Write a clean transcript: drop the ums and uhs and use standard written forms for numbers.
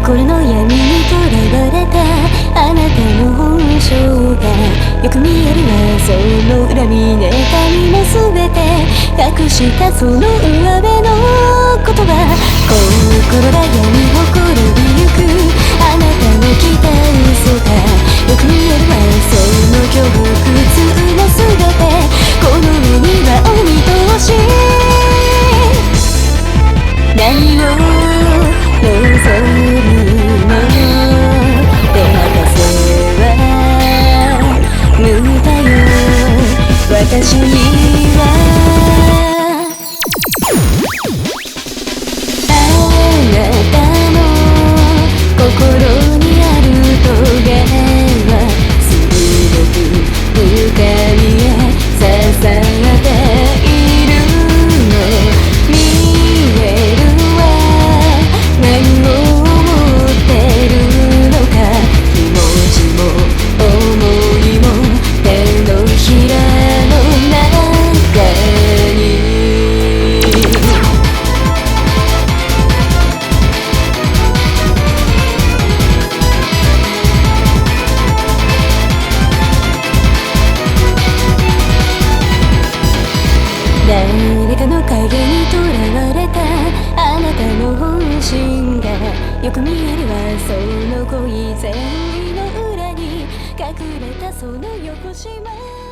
心の闇にとらわれたあなたの本性がよく見えるわ。その恨み妬みも全て隠したその上辺の言葉。心が闇ほころびゆくあなたの来た嘘がよく見えるわ。その恐怖苦も全てこの目にはお見通し。何を望むの手任せは無駄よ私には。あなたの心にある棘は鋭く深みへ刺さっているの見えるわ。何を思ってるのか気持ちも思いも手のひらの中に。誰かの影にとらわれたあなたの本心がよく見えるわ。その恋全部の裏に隠れたその横島。